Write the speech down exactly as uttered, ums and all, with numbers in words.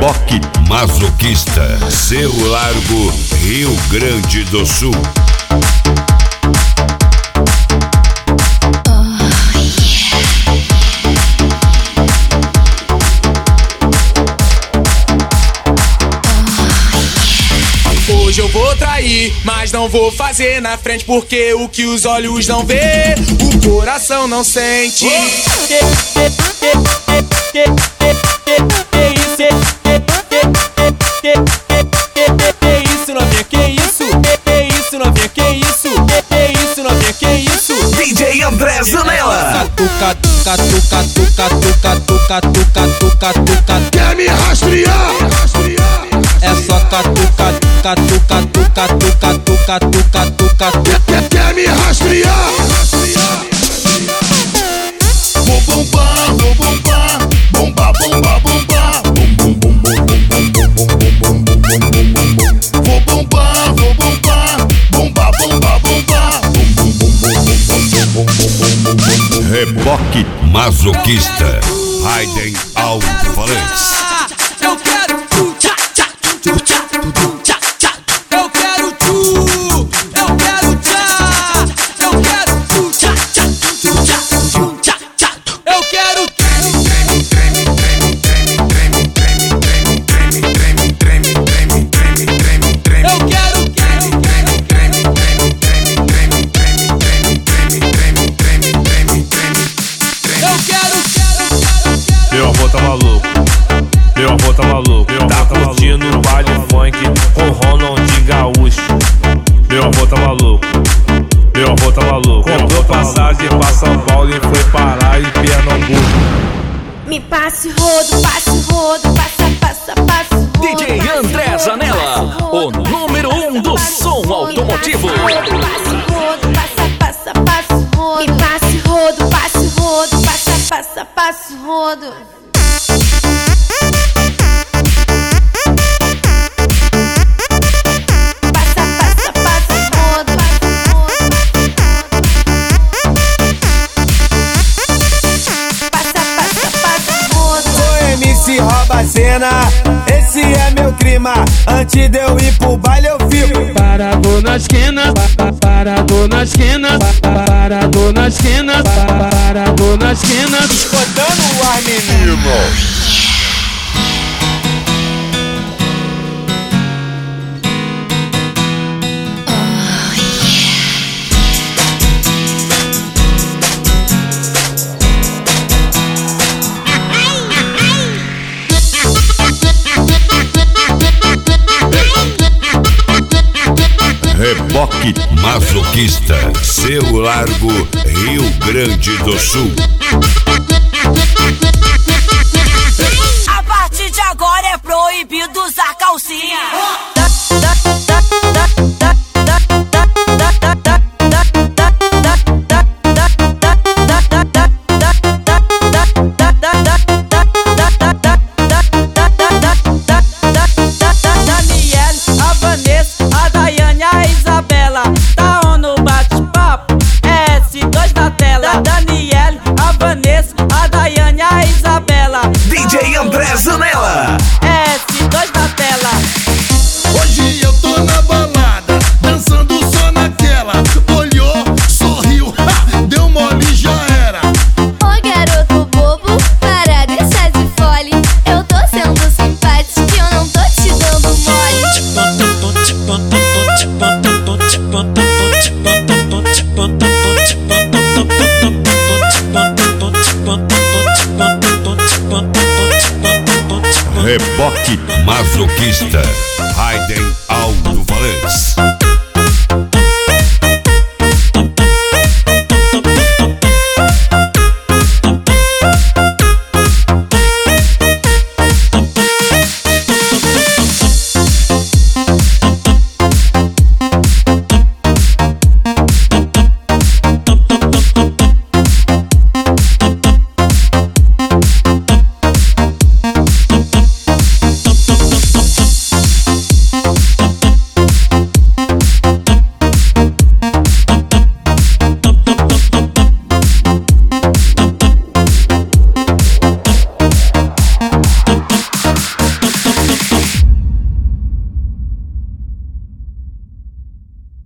Reboque Masoquista, Cerro Largo, Rio Grande do Sul. Hoje eu vou trair, mas não vou fazer na frente, porque o que os olhos não vê, o coração não sente. Que, que, que, que, que isso? Que, que, que isso, novinha? Que isso? Que isso, novinha? Que isso? Que isso, novinha? Que isso? D J André Zanella. Tuca, tuca, tuca, tuca, tuca, tuca, tuca, tuca, tuca. Quer me rastrear? É só catuca, catuca, tuca, tuca, tuca, tuca, tuca. Quer, quer me rastrear? Vou bombar, vou bombar, bomba, bomba, bomba. Bum, bum, bum, bum, bum, bum, bum, bum, bum, bum, bum. Vou bombar, vou bombar, bomba, bomba, bomba. Bum, bum, bum, bum, bum, bum, bum, bum, bum. Reboque Masoquista, Raiden Alto-Falantes. Eu quero tu, tchá, tchá, tu, tchá, tu, tchá, tchá. Eu quero tu, eu quero tchá. Eu quero tu, tchá, tchá, tu, tchá, tu, tchá, tchá. Eu quero Treme, treme, treme, treme, treme, treme, treme, treme, treme, treme, treme, treme, treme, treme. Eu quero Treme, treme, treme, treme, treme, treme, treme, treme, treme, treme, treme, treme. Eu quero, quero, quero, quero. Meu avô tá maluco, meu avô tá maluco, meu tá curtindo o baile funk com Ronald de gaúcho. Meu avô tá maluco, meu avô tá maluco. Comprou passagem pra São Paulo e foi parar em Pernambuco. Me passe rodo, passe rodo, passa, passa, passa rodo. D J André Zanella, o número um do som automotivo. Passe rodo, passa, passa, passa rodo. Me passe rodo, passe rodo, passa, passa, passa rodo. Passa, passa, passa rodo. Passa, passa, passa rodo. Sou M C rouba a cena, esse é meu clima. Antes de eu ir pro baile eu fico Parado na esquina, pa- parado na esquina, pa- parado na esquina, pa- parado na esquina. botando o ar, menino. Reboque Masoquista, Cerro Largo, Rio Grande do Sul. A partir de agora é proibido usar calcinha. Daniele, a Vanessa, a Daiane, a Isabela. Tá on no bate-papo, é S dois na tela. Daniele, a Vanessa, a Daiane, a Isabela. D J André Zanella. É S dois na tela. Hoje eu tô na balada, dançando só naquela. Olhou, sorriu, ha, deu mole e já era. Ô garoto bobo, para deixar de fole. Eu tô sendo simpático e eu não tô te dando mole. Reboque Masoquista, Raiden Alto-Falantes.